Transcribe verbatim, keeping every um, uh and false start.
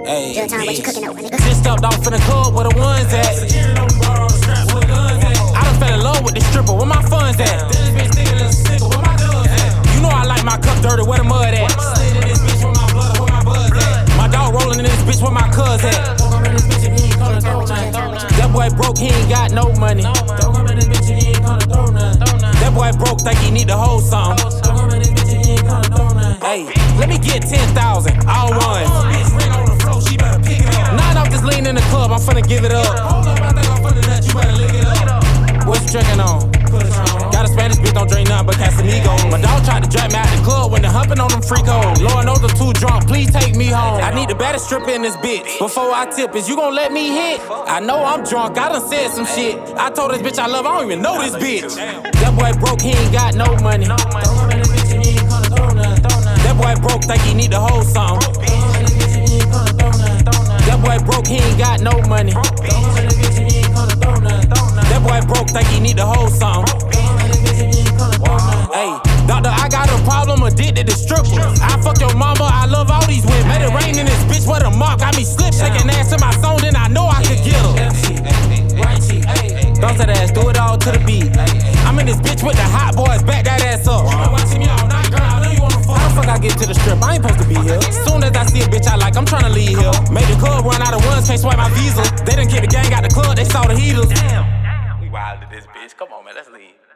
Hey, just stepped off in the club where the ones at. I done fell in love with the stripper, where my funds at? You know I like my cup dirty, where the mud at? My dog rolling in this bitch, where my cuz at? That boy broke, he ain't got no money. That boy broke, think he need the whole song. Hey, let me get ten thousand, all one. Nine off this lean in the club, I'm finna give it up. What you drinking on? Got a Spanish bitch, don't drink nothing but Casamigo. My dog tried to drag me out the club when they humping on them freakos. Lord knows I'm too drunk, please take me home. I need the baddest stripper in this bitch. Before I tip, is you gon' let me hit? I know I'm drunk, I done said some shit. I told this bitch I love, I don't even know this bitch. That boy broke, he ain't got no money. That boy broke, think he need the whole song. That boy broke, he ain't got no money. That boy broke, think he need the whole song. Hey, doctor, I got a problem, addicted to strippers. I fuck your mama, I love all these women. Made it rain in this bitch, where the mark got me slip. Shaking ass to my song, then I know I could get her. Bounce that ass, do it all to the beat. I'm in this bitch with the hot boys, back that ass up. How the fuck I get to the strip? I ain't supposed to be here. Soon as I see a bitch I like, I'm tryna leave here. Made the club run out of ones, can't swipe my visa. They done kick the gang out the club, they saw the heaters. Damn, we wild to this bitch. Come on, man, let's leave.